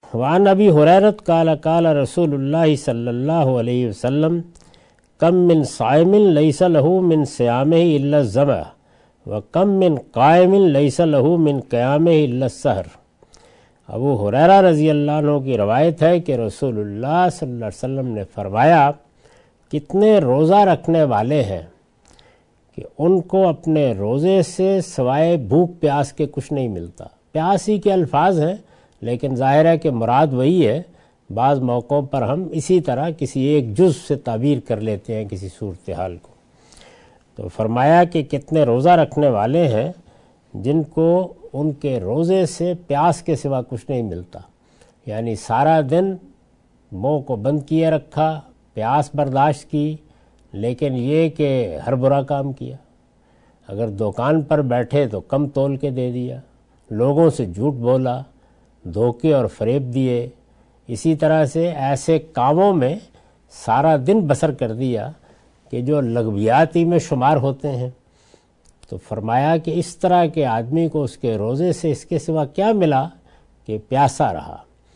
وعن ابی ہریرۃ قال قال رسول اللہ صلی اللہ علیہ وسلم کم من صائم لیس لہ من صیامہ الا الظمأ وکم من قائم لیس لہ من قیامہ الا السحر۔ ابو ہریرہ رضی اللہ عنہ کی روایت ہے کہ رسول اللہ صلی اللہ علیہ وسلم نے فرمایا، کتنے روزہ رکھنے والے ہیں کہ ان کو اپنے روزے سے سوائے بھوک پیاس کے کچھ نہیں ملتا۔ پیاس ہی کے الفاظ ہیں لیکن ظاہر ہے کہ مراد وہی ہے۔ بعض موقعوں پر ہم اسی طرح کسی ایک جز سے تعبیر کر لیتے ہیں کسی صورتحال کو۔ تو فرمایا کہ کتنے روزہ رکھنے والے ہیں جن کو ان کے روزے سے پیاس کے سوا کچھ نہیں ملتا، یعنی سارا دن منہ کو بند کیے رکھا، پیاس برداشت کی، لیکن یہ کہ ہر برا کام کیا۔ اگر دکان پر بیٹھے تو کم تول کے دے دیا، لوگوں سے جھوٹ بولا، دھوکے اور فریب دیے، اسی طرح سے ایسے کاموں میں سارا دن بسر کر دیا کہ جو لغویاتی میں شمار ہوتے ہیں۔ تو فرمایا کہ اس طرح کے آدمی کو اس کے روزے سے اس کے سوا کیا ملا کہ پیاسا رہا۔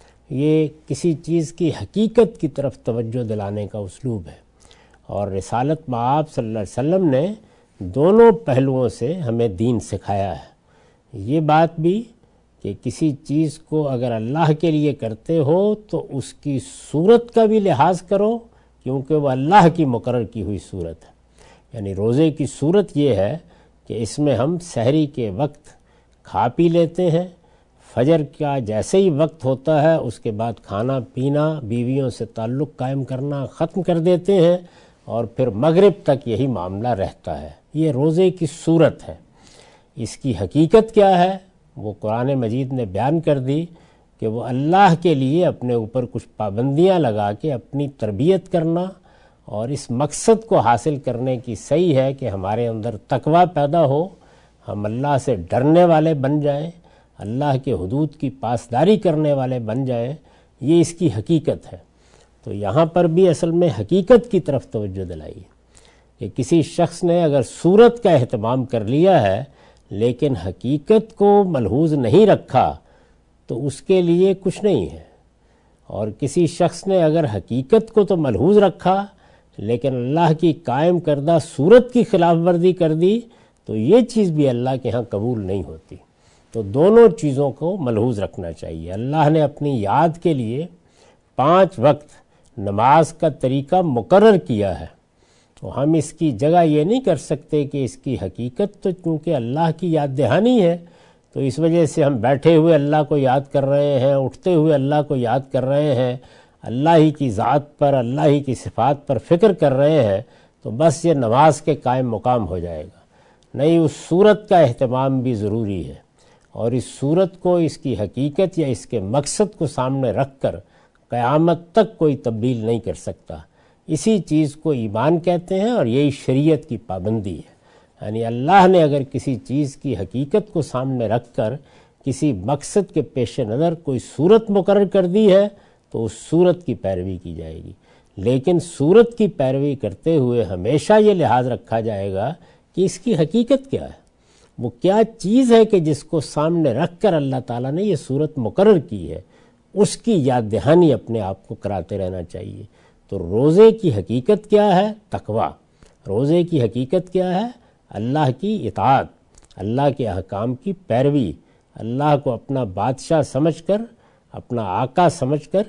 یہ کسی چیز کی حقیقت کی طرف توجہ دلانے کا اسلوب ہے، اور رسالت مآب صلی اللہ علیہ وسلم نے دونوں پہلوؤں سے ہمیں دین سکھایا ہے۔ یہ بات بھی کہ کسی چیز کو اگر اللہ کے لیے کرتے ہو تو اس کی صورت کا بھی لحاظ کرو، کیونکہ وہ اللہ کی مقرر کی ہوئی صورت ہے۔ یعنی روزے کی صورت یہ ہے کہ اس میں ہم سحری کے وقت کھا پی لیتے ہیں، فجر کا جیسے ہی وقت ہوتا ہے اس کے بعد کھانا پینا، بیویوں سے تعلق قائم کرنا ختم کر دیتے ہیں، اور پھر مغرب تک یہی معاملہ رہتا ہے۔ یہ روزے کی صورت ہے۔ اس کی حقیقت کیا ہے وہ قرآن مجید نے بیان کر دی کہ وہ اللہ کے لیے اپنے اوپر کچھ پابندیاں لگا کے اپنی تربیت کرنا، اور اس مقصد کو حاصل کرنے کی صحیح ہے کہ ہمارے اندر تقویٰ پیدا ہو، ہم اللہ سے ڈرنے والے بن جائیں، اللہ کے حدود کی پاسداری کرنے والے بن جائیں۔ یہ اس کی حقیقت ہے۔ تو یہاں پر بھی اصل میں حقیقت کی طرف توجہ دلائی کہ کسی شخص نے اگر صورت کا اہتمام کر لیا ہے لیکن حقیقت کو ملحوظ نہیں رکھا تو اس کے لیے کچھ نہیں ہے، اور کسی شخص نے اگر حقیقت کو تو ملحوظ رکھا لیکن اللہ کی قائم کردہ صورت کی خلاف ورزی کر دی تو یہ چیز بھی اللہ کے ہاں قبول نہیں ہوتی۔ تو دونوں چیزوں کو ملحوظ رکھنا چاہیے۔ اللہ نے اپنی یاد کے لیے 5 وقت نماز کا طریقہ مقرر کیا ہے، تو ہم اس کی جگہ یہ نہیں کر سکتے کہ اس کی حقیقت تو چونکہ اللہ کی یاد دہانی ہے تو اس وجہ سے ہم بیٹھے ہوئے اللہ کو یاد کر رہے ہیں، اٹھتے ہوئے اللہ کو یاد کر رہے ہیں، اللہ ہی کی ذات پر، اللہ ہی کی صفات پر فکر کر رہے ہیں، تو بس یہ نماز کے قائم مقام ہو جائے گا۔ نہیں، اس صورت کا اہتمام بھی ضروری ہے، اور اس صورت کو، اس کی حقیقت یا اس کے مقصد کو سامنے رکھ کر قیامت تک کوئی تبدیل نہیں کر سکتا۔ اسی چیز کو ایمان کہتے ہیں، اور یہی شریعت کی پابندی ہے۔ یعنی اللہ نے اگر کسی چیز کی حقیقت کو سامنے رکھ کر کسی مقصد کے پیش نظر کوئی صورت مقرر کر دی ہے تو اس صورت کی پیروی کی جائے گی، لیکن صورت کی پیروی کرتے ہوئے ہمیشہ یہ لحاظ رکھا جائے گا کہ اس کی حقیقت کیا ہے، وہ کیا چیز ہے کہ جس کو سامنے رکھ کر اللہ تعالیٰ نے یہ صورت مقرر کی ہے، اس کی یاد دہانی اپنے آپ کو کراتے رہنا چاہیے۔ تو روزے کی حقیقت کیا ہے؟ تقویٰ۔ روزے کی حقیقت کیا ہے؟ اللہ کی اطاعت، اللہ کے احکام کی پیروی، اللہ کو اپنا بادشاہ سمجھ کر، اپنا آقا سمجھ کر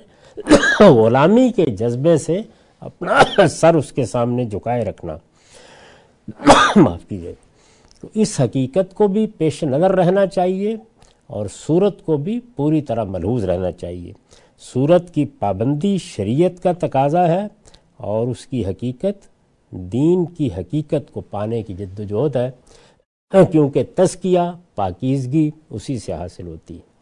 غلامی کے جذبے سے اپنا سر اس کے سامنے جھکائے رکھنا۔ معاف کیجیے۔ تو اس حقیقت کو بھی پیش نظر رہنا چاہیے، اور صورت کو بھی پوری طرح ملحوظ رہنا چاہیے۔ صورت کی پابندی شریعت کا تقاضا ہے، اور اس کی حقیقت دین کی حقیقت کو پانے کی جد و جہد ہے، کیونکہ تزکیہ، پاکیزگی اسی سے حاصل ہوتی ہے۔